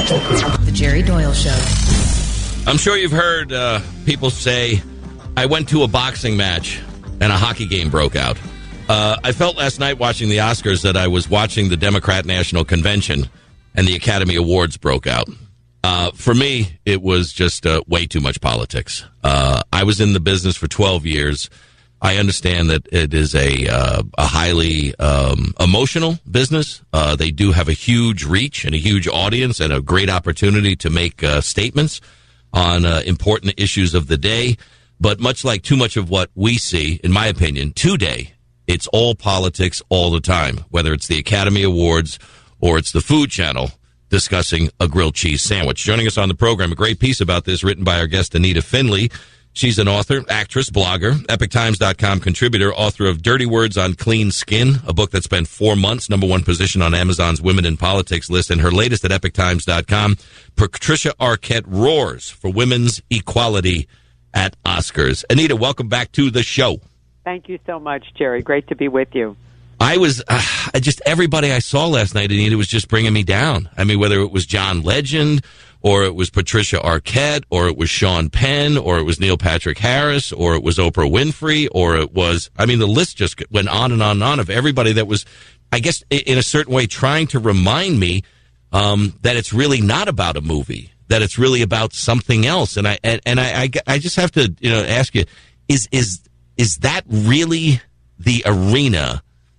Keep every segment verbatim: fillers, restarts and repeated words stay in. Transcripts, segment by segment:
The Jerry Doyle Show. I'm sure you've heard uh, people say, I went to a boxing match and a hockey game broke out. Uh, I felt last night watching the Oscars that I was watching the Democrat National Convention and the Academy Awards broke out. Uh, for me, it was just uh, way too much politics. Uh, I was in the business for twelve years. I understand that it is a uh, a highly um, emotional business. Uh, they do have a huge reach and a huge audience and a great opportunity to make uh, statements on uh, important issues of the day. But much like too much of what we see, in my opinion, today, it's all politics all the time, whether it's the Academy Awards or it's the Food Channel discussing a grilled cheese sandwich. Joining us on the program, a great piece about this written by our guest, Anita Finley. She's an author, actress, blogger, epic times dot com contributor, author of Dirty Words on Clean Skin, a book that spent four months, number one position on Amazon's Women in Politics list, and her latest at epic times dot com, Patricia Arquette roars for women's equality at Oscars. Anita, welcome back to the show. Thank you so much, Jerry. Great to be with you. I was, uh, just everybody I saw last night, Anita, was just bringing me down. I mean, whether it was John Legend, or it was Patricia Arquette, or it was Sean Penn, or it was Neil Patrick Harris, or it was Oprah Winfrey, or it was, I mean, the list just went on and on and on of everybody that was, I guess, in a certain way, trying to remind me um, that it's really not about a movie, that it's really about something else. And I and, and I, I, I just have to, you know, ask you, is is is that really the arena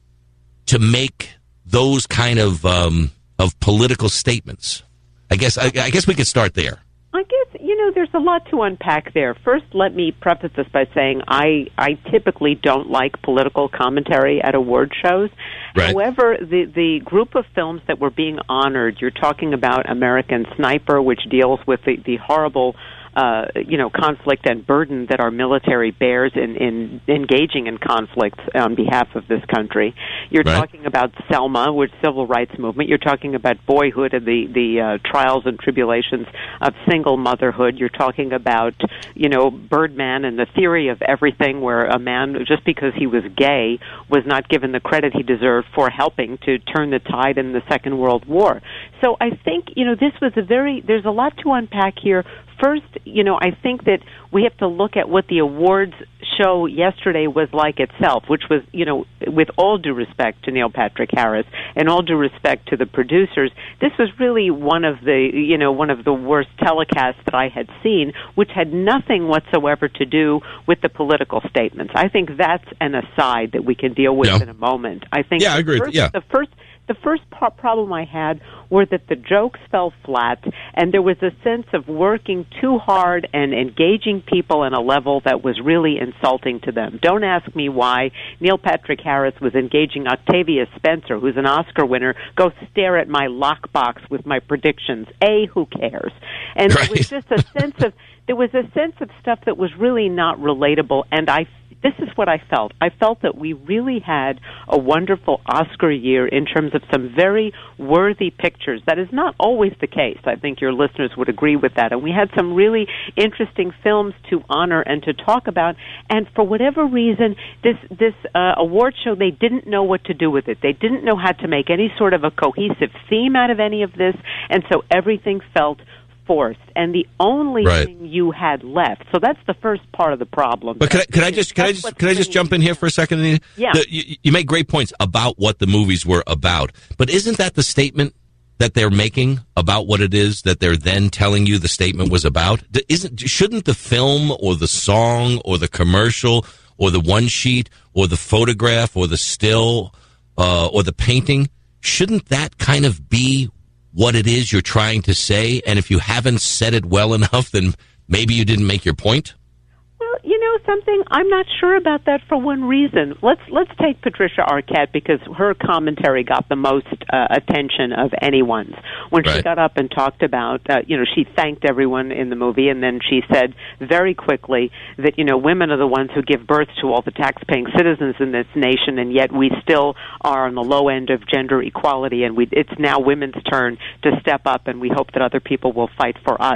to make those kind of um, of political statements? I guess I, I guess we could start there. I guess, you know, there's a lot to unpack there. First, let me preface this by saying I, I typically don't like political commentary at award shows. Right. However, the, the group of films that were being honored, you're talking about American Sniper, which deals with the, the horrible Uh, you know, conflict and burden that our military bears in, in engaging in conflicts on behalf of this country. You're right. talking about Selma, which civil rights movement. You're talking about Boyhood and the the uh, trials and tribulations of single motherhood. You're talking about, you know, Birdman and the theory of everything, where a man, just because he was gay, was not given the credit he deserved for helping to turn the tide in the Second World War. So I think, you know, this was a very, there's a lot to unpack here. First, you know, I think that we have to look at what the awards show yesterday was like itself, which was, you know, with all due respect to Neil Patrick Harris and all due respect to the producers, this was really one of the, you know, one of the worst telecasts that I had seen, which had nothing whatsoever to do with the political statements. I think that's an aside that we can deal with yeah. in a moment. I think yeah, I agree. First, yeah. the first The first pro- problem I had were that the jokes fell flat, and there was a sense of working too hard and engaging people in a level that was really insulting to them. Don't ask me why Neil Patrick Harris was engaging Octavia Spencer, who's an Oscar winner, go stare at my lockbox with my predictions. A, who cares? And right. There was just a sense of there was a sense of stuff that was really not relatable, and I This is what I felt. I felt that we really had a wonderful Oscar year in terms of some very worthy pictures. That is not always the case. I think your listeners would agree with that. And we had some really interesting films to honor and to talk about. And for whatever reason, this this uh, award show, they didn't know what to do with it. They didn't know how to make any sort of a cohesive theme out of any of this. And so everything felt forced, and the only right. thing you had left. So that's the first part of the problem. But can I, can I just can I just can I just jump in here for a second? Yeah, the, you, you make great points about what the movies were about, but isn't that the statement that they're making about what it is that they're then telling you the statement was about? Isn't shouldn't the film or the song or the commercial or the one sheet or the photograph or the still uh, or the painting, shouldn't that kind of be what it is you're trying to say? And if you haven't said it well enough, then maybe you didn't make your point? Well, you know something? I'm not sure about that for one reason. Let's let's take Patricia Arquette, because her commentary got the most uh, attention of anyone's. When right. she got up and talked about, uh, you know, she thanked everyone in the movie, and then she said very quickly that, you know, women are the ones who give birth to all the tax-paying citizens in this nation, and yet we still are on the low end of gender equality, and we, it's now women's turn to step up, and we hope that other people will fight for us.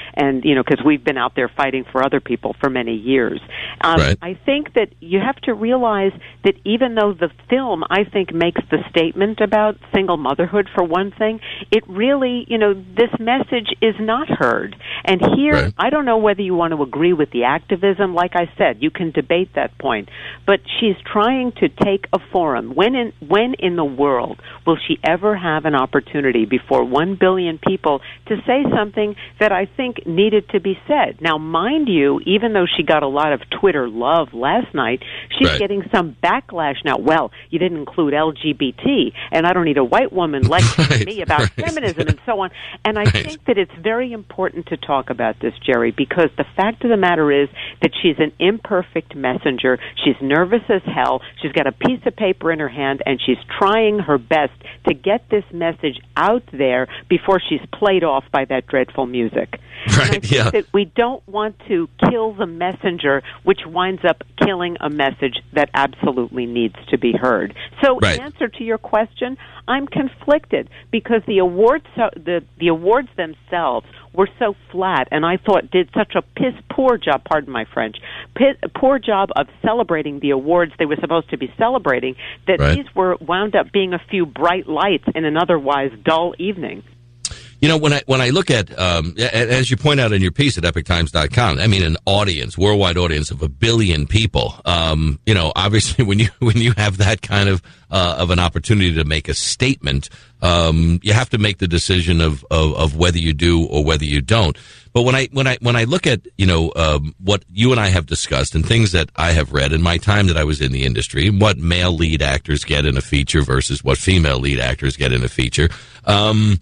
and, you know, because we've been out there fighting for other people for many years. Um, right. I think that you have to realize that even though the film, I think, makes the statement about single motherhood, for one thing, it really, you know, this message is not heard. And here, right. I don't know whether you want to agree with the activism. Like I said, you can debate that point. But she's trying to take a forum. When in, when in the world will she ever have an opportunity before one billion people to say something that I think needed to be said? Now, mind you, even though she got a lot of Twitter love last night, she's right. getting some backlash now. Well, you didn't include L G B T, and I don't need a white woman lecturing right. me about right. feminism and so on. And I right. think that it's very important to talk about this, Jerry, because the fact of the matter is that she's an imperfect messenger. She's nervous as hell. She's got a piece of paper in her hand, and she's trying her best to get this message out there before she's played off by that dreadful music. Right, and I think yeah. that we don't want to kill the messenger, which winds up killing a message that absolutely needs to be heard. So, right. in answer to your question, I'm conflicted because the awards, the the awards themselves were so flat, and I thought did such a piss poor job. Pardon my French. Piss, poor job of celebrating the awards they were supposed to be celebrating. That right. these were wound up being a few bright lights in an otherwise dull evening. You know, when I when I look at, um, as you point out in your piece at epic times dot com, I mean, an audience, worldwide audience of a billion people. Um, you know, obviously, when you when you have that kind of uh, of an opportunity to make a statement, um, you have to make the decision of, of of whether you do or whether you don't. But when I when I when I look at, you know, um, what you and I have discussed and things that I have read in my time that I was in the industry, what male lead actors get in a feature versus what female lead actors get in a feature. Um,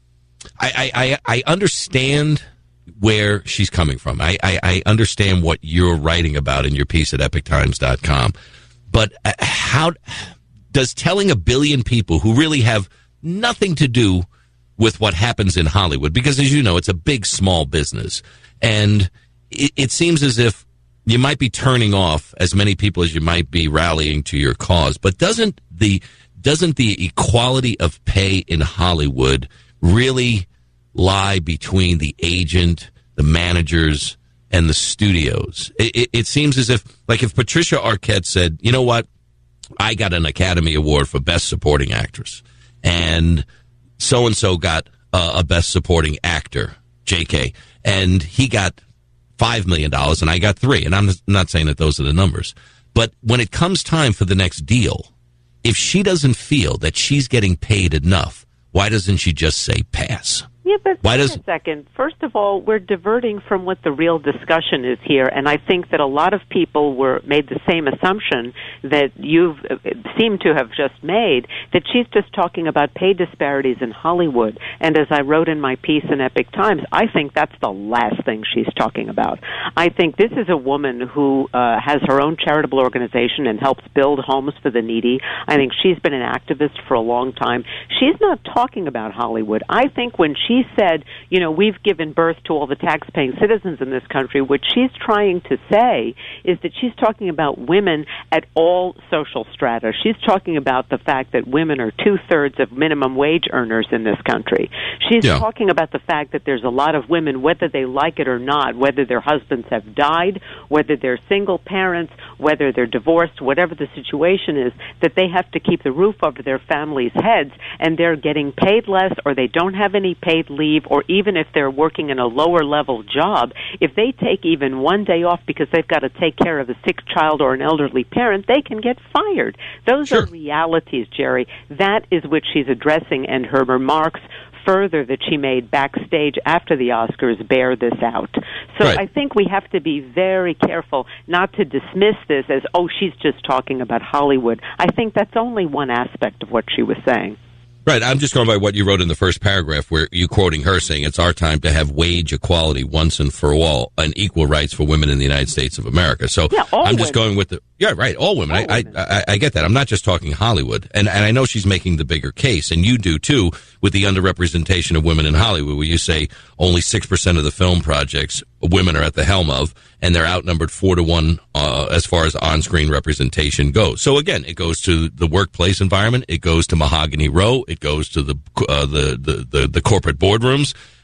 I, I, I understand where she's coming from. I, I, I understand what you're writing about in your piece at epic times dot com. But how does telling a billion people who really have nothing to do with what happens in Hollywood, because as you know, it's a big, small business, and it, it seems as if you might be turning off as many people as you might be rallying to your cause. But doesn't the doesn't the equality of pay in Hollywood really lie between the agent, the managers, and the studios? It, it, it seems as if, like if Patricia Arquette said, you know what, I got an Academy Award for Best Supporting Actress, and so-and-so got uh, a Best Supporting Actor, J K, and he got five million dollars and I got three, and I'm not saying that those are the numbers, but when it comes time for the next deal, if she doesn't feel that she's getting paid enough, why doesn't she just say pass? Yeah, but Why wait does... a second. First of all, we're diverting from what the real discussion is here, and I think that a lot of people were made the same assumption that you've uh, seem to have just made, that she's just talking about pay disparities in Hollywood. And as I wrote in my piece in Epic Times, I think that's the last thing she's talking about. I think this is a woman who uh, has her own charitable organization and helps build homes for the needy. I think she's been an activist for a long time. She's not talking about Hollywood. I think when she She said, you know, we've given birth to all the tax-paying citizens in this country, what she's trying to say is that she's talking about women at all social strata. She's talking about the fact that women are two-thirds of minimum wage earners in this country. She's yeah. talking about the fact that there's a lot of women, whether they like it or not, whether their husbands have died, whether they're single parents, whether they're divorced, whatever the situation is, that they have to keep the roof over their families' heads, and they're getting paid less, or they don't have any paid leave, or even if they're working in a lower level job, if they take even one day off because they've got to take care of a sick child or an elderly parent, they can get fired. Those sure. are realities, Jerry. That is what she's addressing, and her remarks further that she made backstage after the Oscars bear this out. So right. I think we have to be very careful not to dismiss this as, oh, she's just talking about Hollywood. I think that's only one aspect of what she was saying. Right. I'm just going by what you wrote in the first paragraph, where you quoting her saying it's our time to have wage equality once and for all and equal rights for women in the United States of America. So yeah, all I'm just women. going with the, yeah, right. All women. All I, women. I, I, I get that. I'm not just talking Hollywood. And, and I know she's making the bigger case, and you do too, with the underrepresentation of women in Hollywood, where you say only six percent of the film projects women are at the helm of, and they're outnumbered four to one uh, as far as on-screen representation goes. So again, it goes to the workplace environment, it goes to Mahogany Row, it goes to the uh, the, the, the the corporate boardrooms.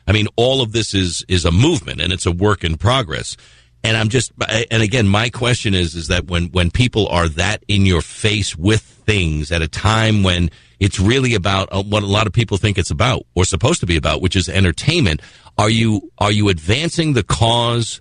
I mean, all of this is is a movement, and it's a work in progress. And I'm just, and again, my question is, is that when, when people are that in your face with things at a time when it's really about what a lot of people think it's about, or supposed to be about, which is entertainment, are you, are you advancing the cause,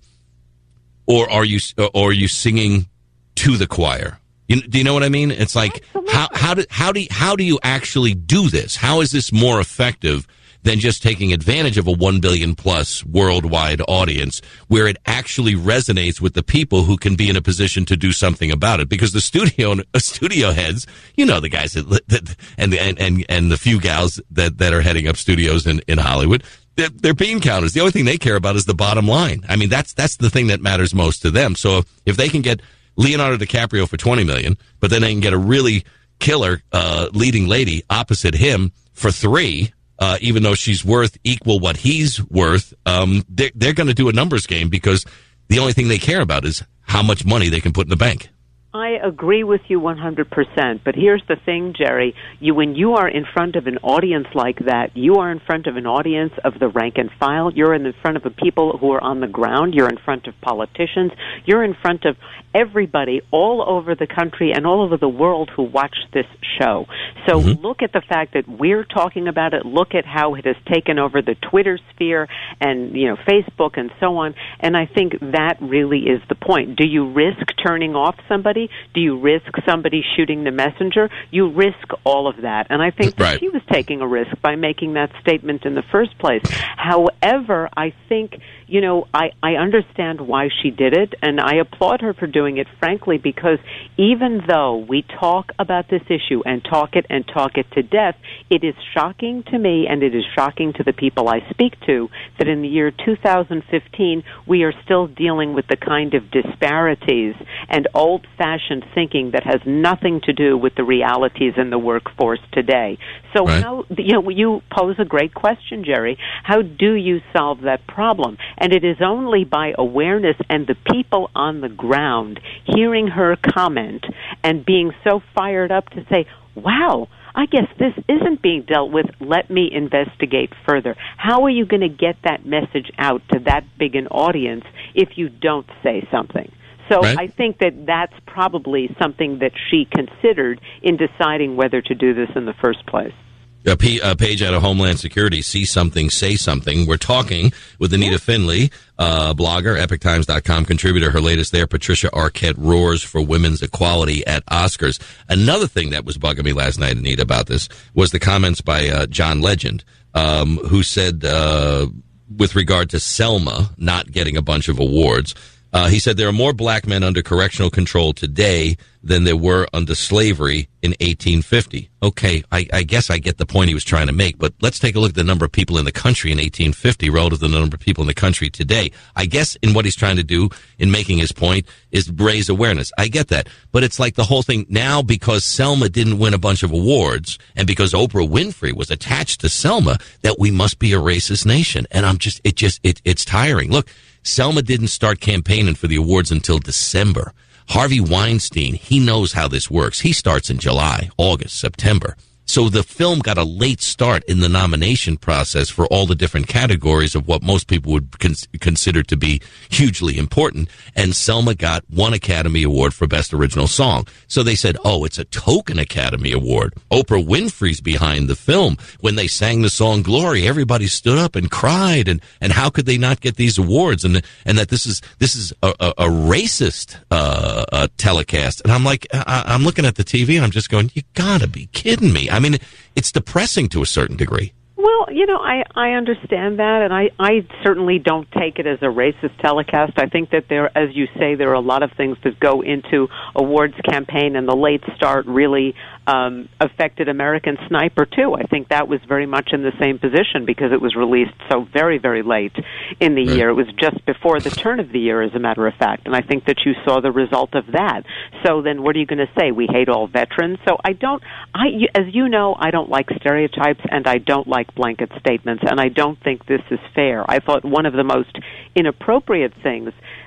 or are you, or are you singing to the choir? You, do you know what I mean? It's like, Absolutely. how, how do, how do, how do you actually do this? How is this more effective than just taking advantage of a one billion plus worldwide audience where it actually resonates with the people who can be in a position to do something about it? Because the studio uh, studio heads, you know, the guys that, that and, and and and the few gals that, that are heading up studios in, in Hollywood, they're, they're bean counters. The only thing they care about is the bottom line. I mean, that's that's the thing that matters most to them. So if they can get Leonardo DiCaprio for twenty million dollars, but then they can get a really killer uh, leading lady opposite him for three. Uh, even though she's worth equal what he's worth, um, they're, they're going to do a numbers game because the only thing they care about is how much money they can put in the bank. I agree with you one hundred percent, but here's the thing, Jerry. You, when you are in front of an audience like that, you are in front of an audience of the rank and file. You're in front of the people who are on the ground. You're in front of politicians. You're in front of everybody all over the country and all over the world who watch this show. So mm-hmm. look at the fact that we're talking about it. Look at how it has taken over the Twitter sphere and, you know, Facebook and so on. And I think that really is the point. Do you risk turning off somebody? Do you risk somebody shooting the messenger? You risk all of that. And I think that right. she was taking a risk by making that statement in the first place. However, I think, you know, I, I understand why she did it, and I applaud her for doing it, frankly, because even though we talk about this issue and talk it and talk it to death, it is shocking to me and it is shocking to the people I speak to that in the year two thousand fifteen we are still dealing with the kind of disparities and old-fashioned thinking that has nothing to do with the realities in the workforce today. So right. how, you know, you pose a great question, Jerry. How do you solve that problem? And it is only by awareness and the people on the ground hearing her comment and being so fired up to say, wow, I guess this isn't being dealt with. Let me investigate further. How are you going to get that message out to that big an audience if you don't say something? So right. I think that that's probably something that she considered in deciding whether to do this in the first place. A, P, a page out of Homeland Security, see something, say something. We're talking with Anita yeah. Finley, uh, blogger, epoch times dot com contributor. Her latest there, Patricia Arquette roars for women's equality at Oscars. Another thing that was bugging me last night, Anita, about this was the comments by uh, John Legend, um, who said, uh, with regard to Selma not getting a bunch of awards, Uh, he said there are more black men under correctional control today than there were under slavery in eighteen fifty. Okay, I, I guess I get the point he was trying to make, but let's take a look at the number of people in the country in eighteen fifty relative to the number of people in the country today. I guess in what he's trying to do in making his point is raise awareness. I get that. But it's like the whole thing now, because Selma didn't win a bunch of awards and because Oprah Winfrey was attached to Selma, that we must be a racist nation. And I'm just, it just, it, it's tiring. Look, Selma didn't start campaigning for the awards until December. Harvey Weinstein, he knows how this works. He starts in July, August, September. So the film got a late start in the nomination process for all the different categories of what most people would con- consider to be hugely important. And Selma got one Academy Award for Best Original Song. So they said, oh, it's a token Academy Award. Oprah Winfrey's behind the film. When they sang the song Glory, everybody stood up and cried. And, and how could they not get these awards? And and that this is this is a, a, a racist uh, uh, telecast. And I'm like, I, I'm looking at the T V and I'm just going, you gotta be kidding me. I mean, it's depressing to a certain degree. Well, you know, I, I understand that, and I, I certainly don't take it as a racist telecast. I think that there, as you say, there are a lot of things that go into awards campaign, and the late start really um, affected American Sniper, too. I think that was very much in the same position because it was released so very, very late in the right. year. It was just before the turn of the year, as a matter of fact, and I think that you saw the result of that. So then what are you going to say? We hate all veterans? So I don't, I, as you know, I don't like stereotypes, and I don't like blanket statements, and I don't think this is fair. I thought one of the most inappropriate things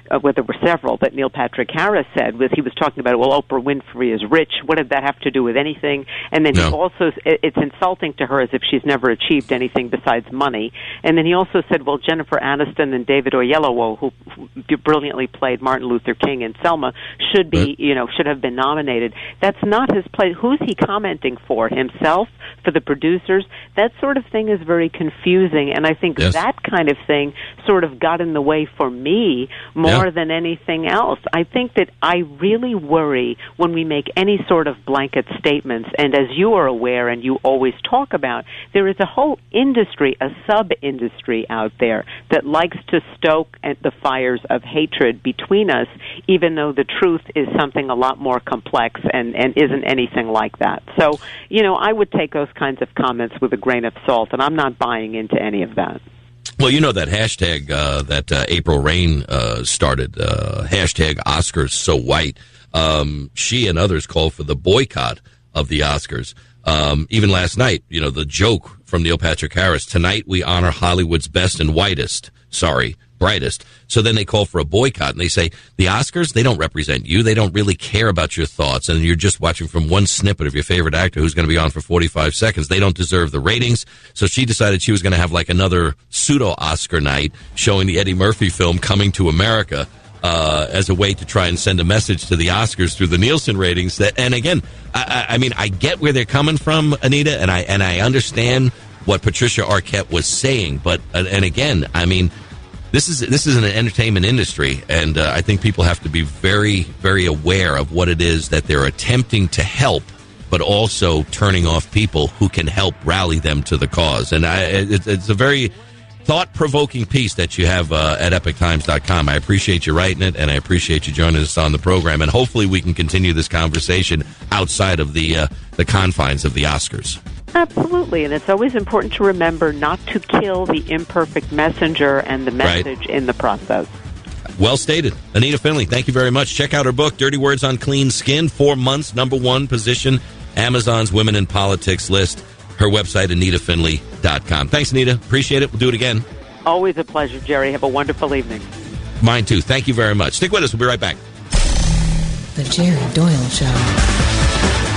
uh, well, there were several that Neil Patrick Harris said, was he was talking about, well, Oprah Winfrey is rich. What did that have to do with anything? And then no. he also, it's insulting to her as if she's never achieved anything besides money. And then he also said, well, Jennifer Aniston and David Oyelowo, who, who brilliantly played Martin Luther King in Selma, should be, you know, should have been nominated. That's not his place. Who's he commenting for? Himself? For the producers? That sort of thing is very confusing, and I think yes. that kind of thing sort of got in the way for me more yeah. than anything else. I think that I really worry when we make any sort of blanket statements, and as you are aware and you always talk about, there is a whole industry, a sub-industry out there that likes to stoke the fires of hatred between us, even though the truth is something a lot more complex and, and isn't anything like that. So, you know, I would take those kinds of comments with a grain of salt, and I'm not buying into any of that. Well, you know that hashtag uh, that uh, April Rain uh, started, uh, hashtag Oscars So White. Um, she and others called for the boycott of the Oscars. Um, even last night, you know, the joke from Neil Patrick Harris, tonight we honor Hollywood's best and whitest. Sorry, brightest. So then they call for a boycott, and they say, the Oscars, they don't represent you. They don't really care about your thoughts, and you're just watching from one snippet of your favorite actor who's going to be on for forty-five seconds. They don't deserve the ratings. So she decided she was going to have like another pseudo-Oscar night showing the Eddie Murphy film Coming to America uh, as a way to try and send a message to the Oscars through the Nielsen ratings. That, and again, I, I mean, I get where they're coming from, Anita, and I and I understand what Patricia Arquette was saying, but and again, I mean, this is this is an entertainment industry, and uh, I think people have to be very, very aware of what it is that they're attempting to help, but also turning off people who can help rally them to the cause. And I, it, it's a very thought-provoking piece that you have uh, at epoch times dot com. I appreciate you writing it, and I appreciate you joining us on the program. And hopefully we can continue this conversation outside of the uh, the confines of the Oscars. Absolutely, and it's always important to remember not to kill the imperfect messenger and the message right. in the process. Well stated. Anita Finley, thank you very much. Check out her book, Dirty Words on Clean Skin, four months, number one position, Amazon's Women in Politics list. Her website, anita finley dot com. Thanks, Anita. Appreciate it. We'll do it again. Always a pleasure, Jerry. Have a wonderful evening. Mine, too. Thank you very much. Stick with us. We'll be right back. The Jerry Doyle Show.